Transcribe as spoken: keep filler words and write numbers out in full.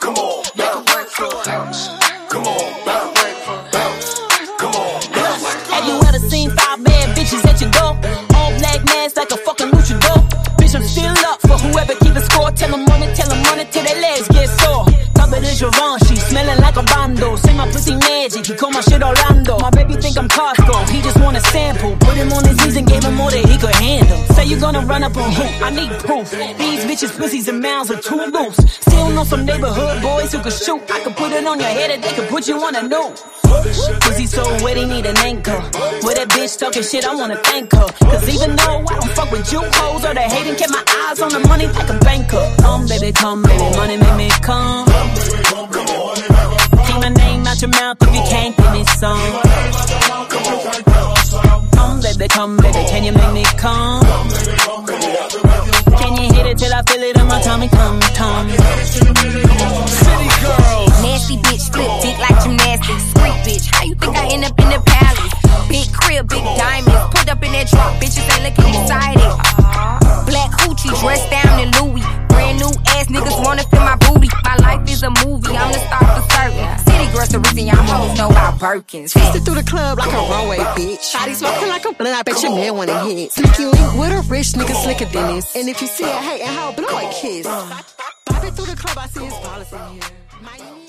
Come on, bounce. Come on, bounce. Come on, bounce. Have you ever seen five bad bitches at your door? All black mask like a fucking luchador. Bitch, I'm still up for whoever keep the score. Tell them on it, tell them on it till their legs get sore. Top of the Givenchy, smelling like a bando. Say my pussy magic, he call my shit Orlando. My baby think I'm Costco, he just want a sample. Put him on his knees and gave him more than he could handle. Say you gonna run up on who? I need proof. These bitches' pussies and mouths are too loose. Still know some neighborhood boys who can shoot. I could put it on your head and they could put you on a noose. Pussy so wet, he need an anchor. With that bitch talking shit, I wanna thank her. Cause even though I don't fuck with you hoes or the hating, kept my eyes on the money like a banker. Come baby, come baby, money make me come. Keep my name out your mouth if you can't give me some. Come baby, come baby, can you make me come? Can you hit it till I feel it in my tummy, come, come. City girls. Nasty bitch, flip dick like gymnastics. Street bitch, how you think I end up in the palace? Big crib, big diamonds, pulled up in that truck, bitches ain't looking excited. Black hoochie, dressed down in Louis. Brand new ass niggas wanna feel my booty. My life is a movie, I'm the star for certain. City girls, the reason y'all hoes know about Birkins. Fisted through the club like a runway, bitch. Shawty smoking like a blunt, I bet your man wanna hit. Sneaky link with a rich nigga slicker than this. And if you see a hating hoe, blow a kiss. Popping through the club, I see his dollars in here. Miami.